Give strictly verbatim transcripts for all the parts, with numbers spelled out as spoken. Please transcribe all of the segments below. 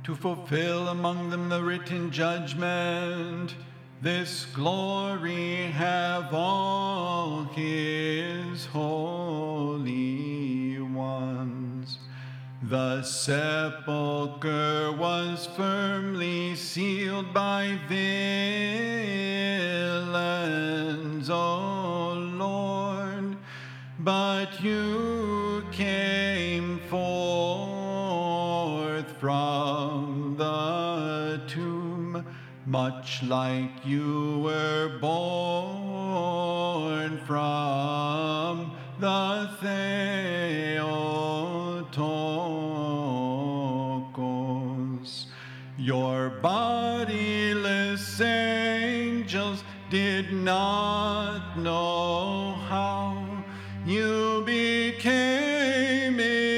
to fulfill among them the written judgment. This glory have all his holy ones. The sepulchre was firmly sealed by villains, O Lord, but you came forth from the tomb, much like you were born from the Theotokos. Your bodiless angels did not know how you became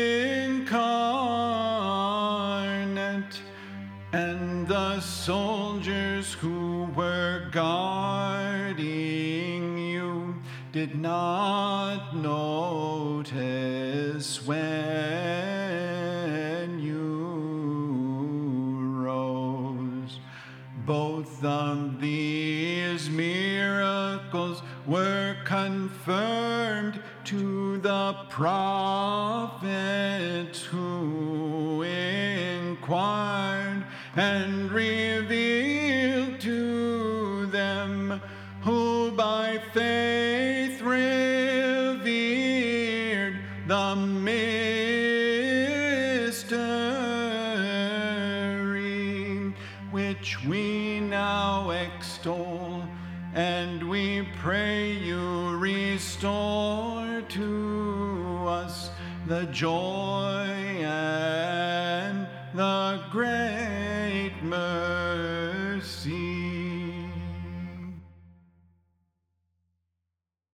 incarnate, and the soldiers who were guarding you did not notice when you rose. Both of these miracles were confirmed to the prophets who inquired, and revealed to them who by faith revered the mystery, which we now extol, and we pray you restore to us the joy and the great mercy